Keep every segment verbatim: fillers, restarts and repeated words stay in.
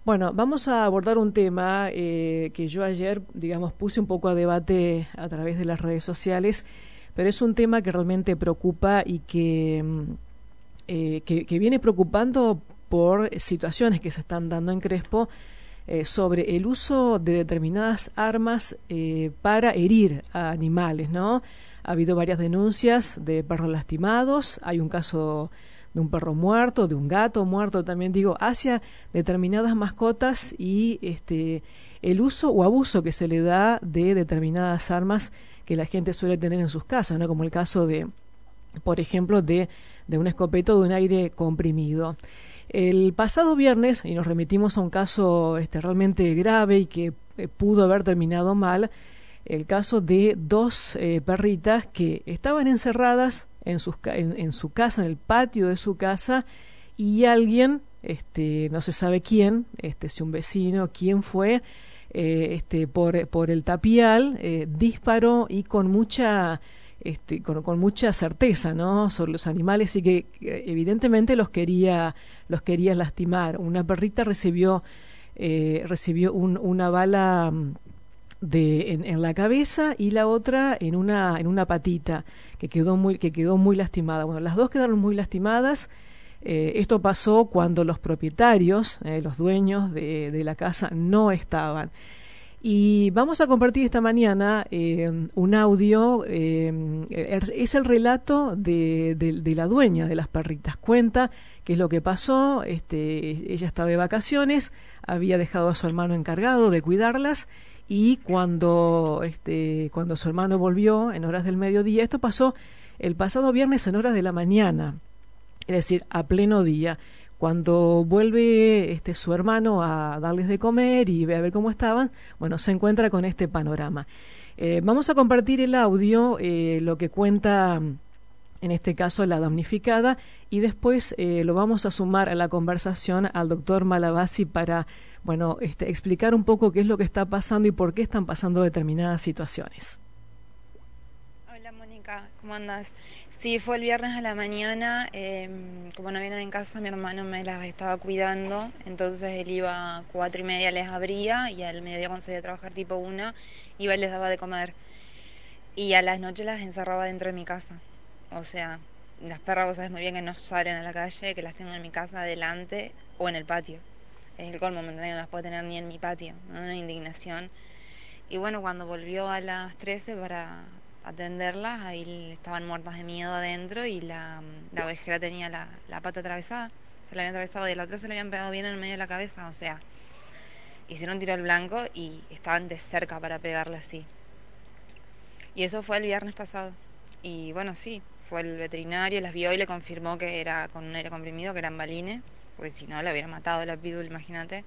Bueno, vamos a abordar un tema eh, que yo ayer, digamos, puse un poco a debate a través de las redes sociales, pero es un tema que realmente preocupa y que, eh, que, que viene preocupando por situaciones que se están dando en Crespo eh, sobre el uso de determinadas armas eh, para herir a animales, ¿no? Ha habido varias denuncias de perros lastimados, hay un caso de un perro muerto, de un gato muerto, también digo, hacia determinadas mascotas y este el uso o abuso que se le da de determinadas armas que la gente suele tener en sus casas, ¿no? Como el caso de, por ejemplo, de, de un escopeto de un aire comprimido. El pasado viernes, y nos remitimos a un caso este, realmente grave y que eh, pudo haber terminado mal, el caso de dos eh, perritas que estaban encerradas en, sus, en, en su casa, en el patio de su casa, y alguien, este, no se sabe quién, este, si un vecino, quién fue, eh, este, por, por el tapial, eh, disparó y con mucha, este, con, con mucha certeza, ¿no? Sobre los animales y que eh, evidentemente los quería, los quería lastimar. Una perrita recibió, eh, recibió un, una bala de en, en la cabeza y la otra en una en una patita que quedó muy que quedó muy lastimada. Bueno, las dos quedaron muy lastimadas. Eh, esto pasó cuando los propietarios, eh, los dueños de, de la casa no estaban. Y vamos a compartir esta mañana eh, un audio, eh, es el relato de, de, de la dueña de las perritas. Cuenta qué es lo que pasó, este, ella está de vacaciones, había dejado a su hermano encargado de cuidarlas y cuando, este, cuando su hermano volvió en horas del mediodía, esto pasó el pasado viernes en horas de la mañana, es decir, a pleno día. Cuando vuelve este, su hermano a darles de comer y ve a ver cómo estaban, bueno, se encuentra con este panorama. Eh, vamos a compartir el audio, eh, lo que cuenta, en este caso, la damnificada, y después eh, lo vamos a sumar a la conversación al doctor Malavasi para, bueno, este, explicar un poco qué es lo que está pasando y por qué están pasando determinadas situaciones. Hola Mónica, ¿cómo andás? Sí, fue el viernes a la mañana, eh, como no vienen en casa, mi hermano me las estaba cuidando, entonces él iba a cuatro y media, les abría, y al mediodía cuando salía a trabajar tipo una, iba y les daba de comer. Y a las noches las encerraba dentro de mi casa. O sea, las perras vos sabés muy bien que no salen a la calle, que las tengo en mi casa adelante o en el patio. Es el colmo, ¿me entendés? No las puedo tener ni en mi patio, ¿no? Una indignación. Y bueno, cuando volvió a las trece para atenderlas, ahí estaban muertas de miedo adentro y la, la ovejera tenía la, la pata atravesada. Se la habían atravesado, de la otra se le habían pegado bien en el medio de la cabeza. O sea, hicieron tiro al blanco y estaban de cerca para pegarle así. Y eso fue el viernes pasado. Y bueno, sí, fue el veterinario, las vio y le confirmó que era con un aire comprimido, que eran balines, porque si no la hubiera matado la pitbull, imagínate.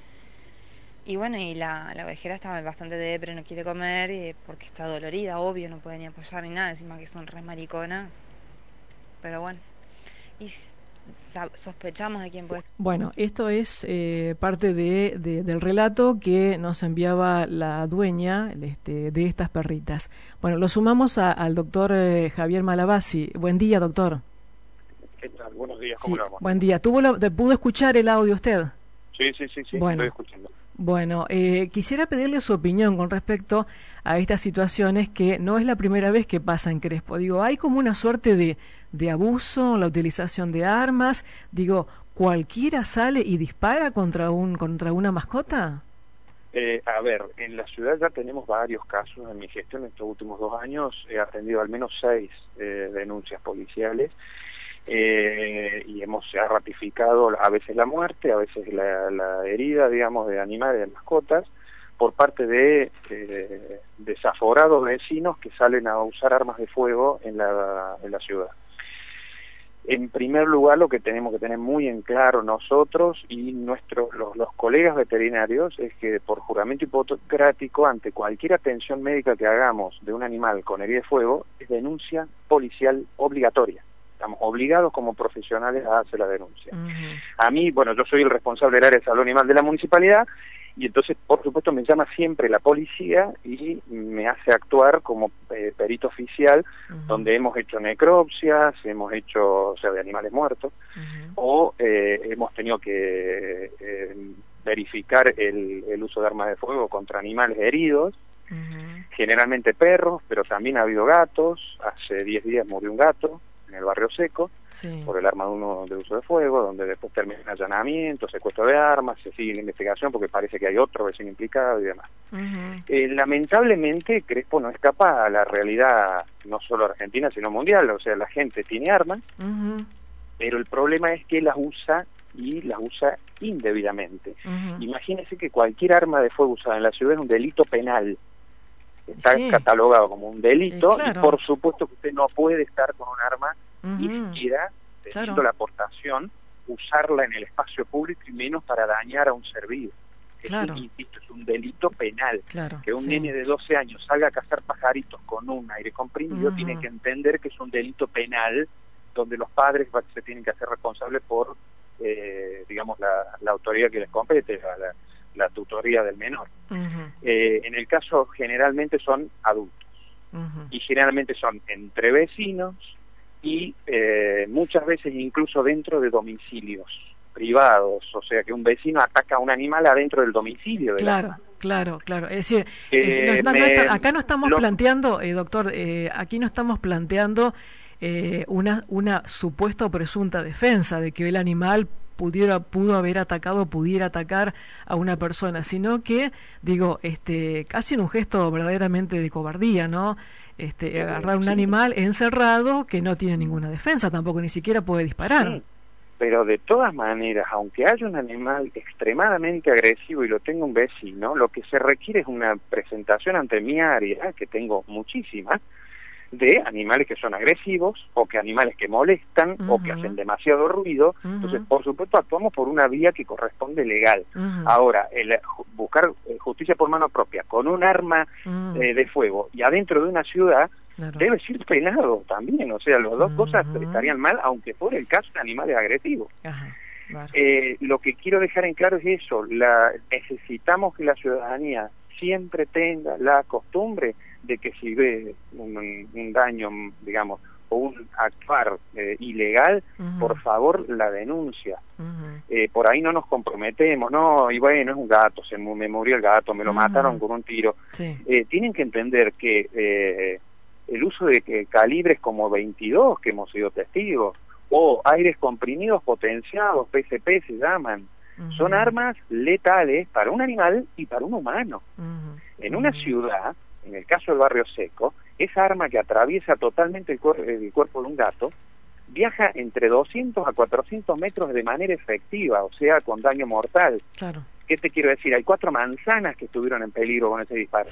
Y bueno, y la, la ovejera estaba bastante depre, no quiere comer, y, porque está dolorida, obvio, no puede ni apoyar ni nada, encima que son re maricona. Pero bueno, y sospechamos de quién puede estar. Bueno, esto es eh, parte de, de, del relato que nos enviaba la dueña este, de estas perritas. Bueno, lo sumamos a, al doctor eh, Javier Malavasi. Buen día, doctor. ¿Qué tal? Buenos días, ¿cómo Sí, le vamos? buen día. ¿Tuvo la, ¿Pudo escuchar el audio usted? Sí, sí, sí, sí, Bueno, estoy escuchando. Bueno, eh, quisiera pedirle su opinión con respecto a estas situaciones que no es la primera vez que pasa en Crespo. Digo, hay como una suerte de, de abuso, la utilización de armas. Digo, ¿cualquiera sale y dispara contra un contra una mascota? Eh, a ver, en la ciudad ya tenemos varios casos. En mi gestión, en estos últimos dos años, he atendido al menos seis eh, denuncias policiales. Eh, y hemos se ha ratificado a veces la muerte, a veces la, la herida, digamos, de animales, de mascotas, por parte de eh, desaforados vecinos que salen a usar armas de fuego en la, en la ciudad. En primer lugar, lo que tenemos que tener muy en claro nosotros y nuestros los, los colegas veterinarios es que por juramento hipocrático, ante cualquier atención médica que hagamos de un animal con herida de fuego, es denuncia policial obligatoria. Estamos obligados como profesionales a hacer la denuncia. Uh-huh. A mí, bueno, yo soy el responsable del área de salud animal de la municipalidad, y entonces, por supuesto, me llama siempre la policía y me hace actuar como eh, perito oficial, uh-huh. donde hemos hecho necropsias, hemos hecho, o sea, de animales muertos, uh-huh. o eh, hemos tenido que eh, verificar el, el uso de armas de fuego contra animales heridos, uh-huh. generalmente perros, pero también ha habido gatos. Hace diez días murió un gato en el barrio Seco, sí. por el arma de uno de uso de fuego, donde después termina el allanamiento, secuestro de armas, se sigue la investigación porque parece que hay otro vecino implicado y demás. Uh-huh. Eh, lamentablemente Crespo no escapa a la realidad no solo argentina sino mundial, o sea, la gente tiene armas, uh-huh. pero el problema es que las usa y las usa indebidamente. Uh-huh. Imagínese que cualquier arma de fuego usada en la ciudad es un delito penal. Está sí. catalogado como un delito, eh, claro. y por supuesto que usted no puede estar con un arma, uh-huh. ni siquiera teniendo claro. la aportación, usarla en el espacio público y menos para dañar a un ser vivo. Claro. Es un, insisto, es un delito penal. Claro, que un sí. nene de doce años salga a cazar pajaritos con un aire comprimido, uh-huh. tiene que entender que es un delito penal donde los padres se tienen que hacer responsables por, eh, digamos, la, la autoridad que les compete, la, la, la tutoría del menor. Uh-huh. Eh, en el caso, generalmente son adultos. Uh-huh. Y generalmente son entre vecinos y eh, muchas veces incluso dentro de domicilios privados, o sea que un vecino ataca a un animal adentro del domicilio de claro, la... claro, claro. Es decir, Eh, es, no, no, me, no está, acá no estamos lo... planteando, eh, doctor, eh, aquí no estamos planteando eh, una, una supuesta o presunta defensa de que el animal pudiera, pudo haber atacado, pudiera atacar a una persona, sino que, digo, este, casi en un gesto verdaderamente de cobardía, ¿no? Este, agarrar un sí. animal encerrado que no tiene ninguna defensa, tampoco ni siquiera puede disparar. Sí. Pero de todas maneras, aunque haya un animal extremadamente agresivo y lo tenga un vecino, lo que se requiere es una presentación ante mi área, que tengo muchísimas, de animales que son agresivos, o que animales que molestan, uh-huh. o que hacen demasiado ruido. Uh-huh. Entonces, por supuesto, actuamos por una vía que corresponde legal. Uh-huh. Ahora, el buscar justicia por mano propia con un arma uh-huh. eh, de fuego y adentro de una ciudad, claro. debe ser penado también. O sea, las dos uh-huh. cosas estarían mal, aunque fuera el caso de animales agresivos. Uh-huh. Claro. Eh, lo que quiero dejar en claro es eso, la, necesitamos que la ciudadanía siempre tenga la costumbre de que si ve un, un daño, digamos, o un actuar eh, ilegal, uh-huh. por favor la denuncia. Uh-huh. Eh, por ahí no nos comprometemos, no, y bueno, es un gato, se me murió el gato, me lo uh-huh. mataron con un tiro. Sí. Eh, tienen que entender que eh, el uso de que calibres como veintidós, que hemos sido testigos, o aires comprimidos potenciados, P C P se llaman, uh-huh. son armas letales para un animal y para un humano. Uh-huh. En una uh-huh. ciudad, en el caso del barrio Seco, esa arma que atraviesa totalmente el, cuer- el cuerpo de un gato, viaja entre doscientos a cuatrocientos metros de manera efectiva, o sea, con daño mortal. Claro. ¿Qué te quiero decir? Hay cuatro manzanas que estuvieron en peligro con ese disparo.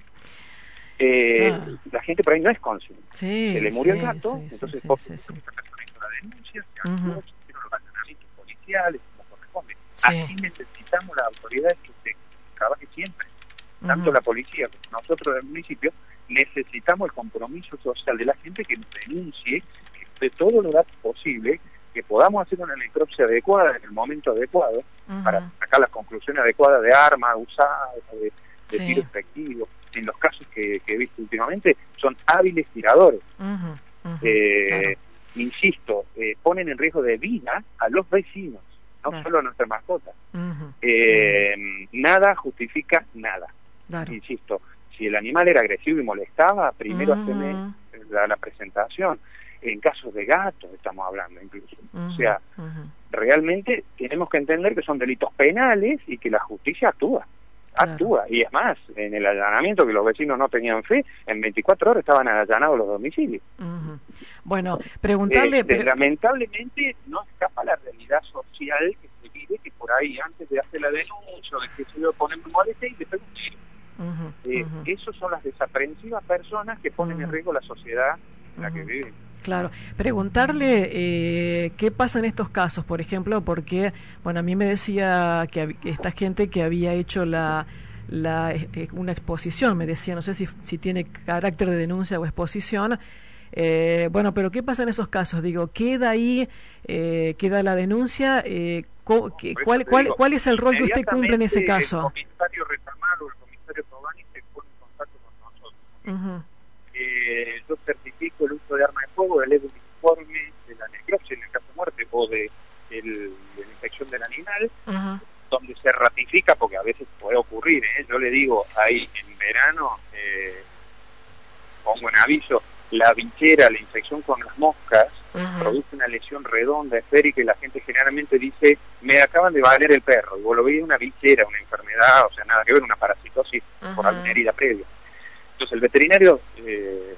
eh, ah. La gente por ahí no es consciente. Sí, se le murió sí, el gato, sí, entonces sí, por sí, sí. esta persona hizo la denuncia, se uh-huh. actuó, se hicieron los allanamientos policiales, como corresponde. Sí. Así necesitamos las autoridades que se trabaje siempre. Tanto uh-huh. la policía como nosotros del municipio, necesitamos el compromiso social de la gente que nos denuncie, que de todo lo datos posible, que podamos hacer una necropsia adecuada en el momento adecuado, uh-huh. para sacar las conclusiones adecuadas de armas usadas, de, de sí. tiro efectivo. En los casos que, que he visto últimamente, son hábiles tiradores. Uh-huh. Uh-huh. Eh, claro. Insisto, eh, ponen en riesgo de vida a los vecinos, no claro. solo a nuestra mascota. Uh-huh. Eh, uh-huh. Nada justifica nada. Claro. Insisto, si el animal era agresivo y molestaba, primero uh-huh. haceme la, la presentación. En casos de gatos estamos hablando incluso. Uh-huh. O sea, uh-huh. realmente tenemos que entender que son delitos penales y que la justicia actúa. Claro. Actúa. Y es más, en el allanamiento que los vecinos no tenían fe, en veinticuatro horas estaban allanados los domicilios. Uh-huh. Bueno, preguntarle... Este, pero... Lamentablemente no escapa la realidad social que se vive, que por ahí antes de hacer la denuncia, de que se lo ponen molesta y le pega un tiro. Uh-huh, eh, uh-huh. Esos son las desaprensivas personas que ponen uh-huh. en riesgo la sociedad en la uh-huh. que viven. Claro, preguntarle eh, qué pasa en estos casos, por ejemplo, porque, bueno, a mí me decía que, que esta gente que había hecho la, la eh, una exposición, me decía, no sé si, si tiene carácter de denuncia o exposición, eh, bueno, pero ¿qué pasa en esos casos? Digo, ¿queda ahí, eh, queda la denuncia? Eh, co, que, ¿cuál, cuál, digo, ¿Cuál es el rol que usted cumple en ese caso? El comisario Retamaro, el comisario Tobani se pone en contacto con nosotros. Uh-huh. Eh, yo certifico el uso de arma de fuego, elevo un informe de la necropsia en el caso de muerte o de, el, de la infección del animal, uh-huh. donde se ratifica porque a veces puede ocurrir, ¿eh? Yo le digo, ahí en verano, eh, pongo en aviso, la bichera, la infección con las moscas, uh-huh. produce una lesión redonda, esférica, y la gente generalmente dice, me acaban de valer el perro, y vos lo veis una bichera, una enfermedad, o sea, nada que ver, una parasitosis uh-huh. por alguna herida previa. Entonces el veterinario eh,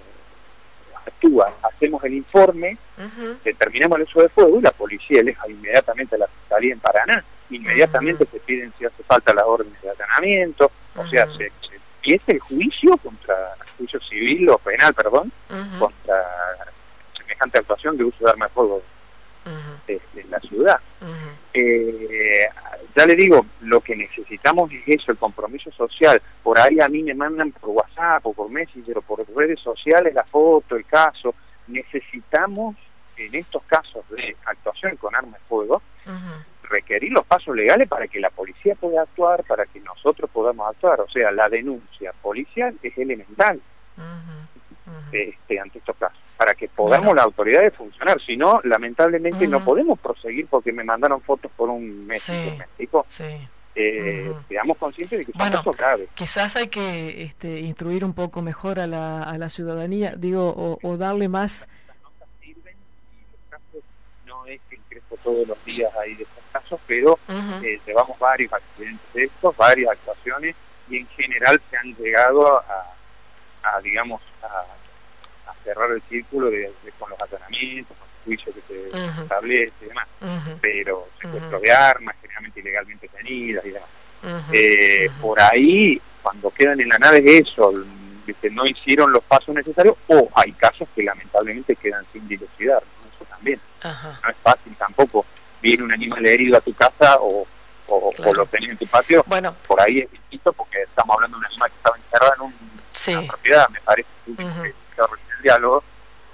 actúa, hacemos el informe, uh-huh. determinamos el uso de fuego, y la policía elega inmediatamente a la fiscalía en Paraná, inmediatamente uh-huh. se piden si hace falta las órdenes de allanamiento, uh-huh. o sea, se, se empieza el juicio contra, juicio civil o penal, perdón, uh-huh. contra semejante actuación de uso de arma de fuego uh-huh. de, de la ciudad. Uh-huh. Eh, ya le digo, lo que necesitamos es eso, el compromiso social. Por ahí a mí me mandan por WhatsApp o por Messenger o por redes sociales la foto, el caso. Necesitamos, en estos casos de actuación con arma de fuego, uh-huh. requerir los pasos legales para que la policía pueda actuar, para que nosotros podamos actuar. O sea, la denuncia policial es elemental uh-huh. Uh-huh. Este, ante estos casos, para que podamos bueno. las autoridades funcionar. Si no, lamentablemente uh-huh. no podemos proseguir porque me mandaron fotos por un mes. Sí. ¿Me explico? Sí. Eh, uh-huh. Seamos conscientes de que son bueno, casos graves. Quizás hay que este, instruir un poco mejor a la, a la ciudadanía, digo, o, o darle más... Las notas sirven y los casos no es que crezco todos los días ahí de estos casos, pero uh-huh. eh, llevamos varios accidentes de estos, varias actuaciones, y en general se han llegado a, a digamos, a, a cerrar el círculo de, de, con los allanamientos, con el juicio que se uh-huh. establece y demás, uh-huh. pero secuestro uh-huh. de armas, generalmente ilegalmente tenidas y demás. Uh-huh. Eh, uh-huh. Por ahí, cuando quedan en la nave eso, que no hicieron los pasos necesarios, o hay casos que lamentablemente quedan sin dilucidar, ¿no? Eso también. Uh-huh. No es fácil tampoco. Viene un animal herido a tu casa o, o, claro. o lo tenés en tu patio, bueno, por ahí es distinto porque estamos hablando de un animal que estaba encerrado en un, sí. una propiedad, me parece uh-huh. que el diálogo.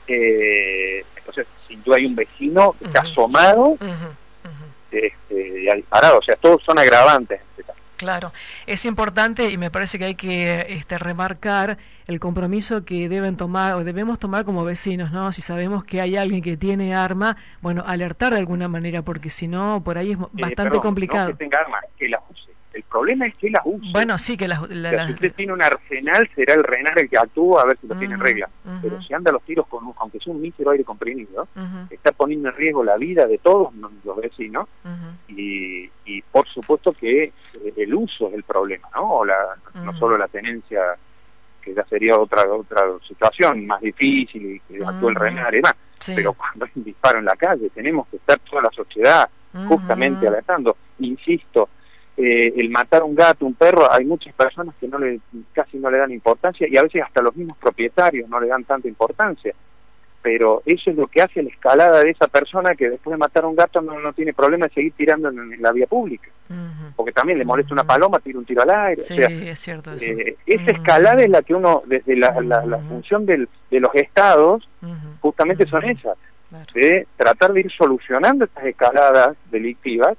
Eh, entonces, si tú hay un vecino que uh-huh. está asomado uh-huh. Uh-huh. Este, y ha disparado, o sea, todos son agravantes en este caso. Claro, es importante y me parece que hay que este, remarcar el compromiso que deben tomar o debemos tomar como vecinos, ¿no? Si sabemos que hay alguien que tiene arma, bueno, alertar de alguna manera, porque si no, por ahí es bastante eh, perdón, complicado. No que tenga arma, que las use. El problema es que las use. Bueno, sí, que las... La, o sea, si usted tiene un arsenal, será el RENAR el que actúa a ver si lo uh-huh, tiene en regla. Uh-huh. Pero si anda a los tiros, con un, aunque sea un mísero aire comprimido, uh-huh. está poniendo en riesgo la vida de todos los vecinos, uh-huh. y, y por supuesto que el uso es el problema, ¿no? O la, uh-huh. no solo la tenencia, que ya sería otra otra situación más difícil y que uh-huh. actúa el RENAR y demás. Sí. Pero cuando hay un disparo en la calle, tenemos que estar toda la sociedad uh-huh. justamente alertando. Insisto, Eh, el matar un gato, un perro, hay muchas personas que no le, casi no le dan importancia, y a veces hasta los mismos propietarios no le dan tanta importancia, pero eso es lo que hace la escalada de esa persona que después de matar a un gato no, no tiene problema de seguir tirando en, en la vía pública, uh-huh. porque también le molesta una paloma, tira un tiro al aire. Sí, o sea, es cierto eso. Eh, esa escalada uh-huh. es la que uno, desde la, la, la función del, de los estados, uh-huh. justamente uh-huh. son esas, claro. de tratar de ir solucionando estas escaladas delictivas,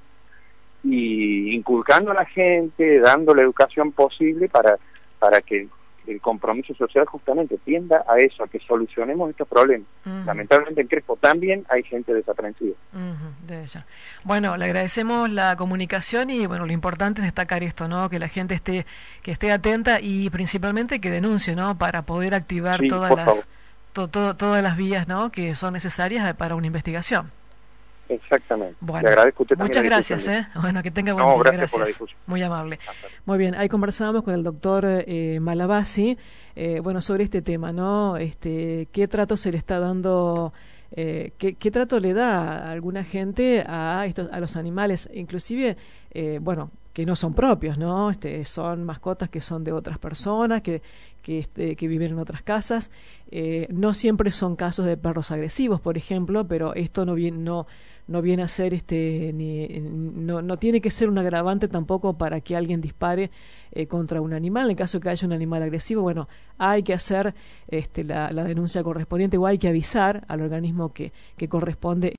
y inculcando a la gente, dando la educación posible para para que el compromiso social justamente tienda a eso, a que solucionemos estos problemas. Uh-huh. Lamentablemente en Crespo también hay gente desaprensiva. Uh-huh, de ella. Bueno, le agradecemos la comunicación y bueno, lo importante es destacar esto, ¿no? Que la gente esté que esté atenta y principalmente que denuncie, ¿no? Para poder activar sí, todas las to, to, todas las vías, ¿no? Que son necesarias para una investigación. Exactamente. Bueno, le agradezco a usted muchas gracias, ¿eh? Bueno, que tenga buen no, día. Gracias, gracias. Por la discusión. Muy amable. Muy bien, ahí conversábamos con el doctor eh, Malavasi, eh, bueno, sobre este tema, ¿no? Este, ¿qué trato se le está dando, eh, qué, qué trato le da a alguna gente a estos, a los animales, inclusive, eh, bueno, que no son propios, ¿no? Este, son mascotas que son de otras personas, que que, este, que viven en otras casas. Eh, no siempre son casos de perros agresivos, por ejemplo, pero esto no viene, no, no viene a ser, este, ni, no, no tiene que ser un agravante tampoco para que alguien dispare eh, contra un animal. En el caso que haya un animal agresivo, bueno, hay que hacer este, la, la denuncia correspondiente o hay que avisar al organismo que, que corresponde.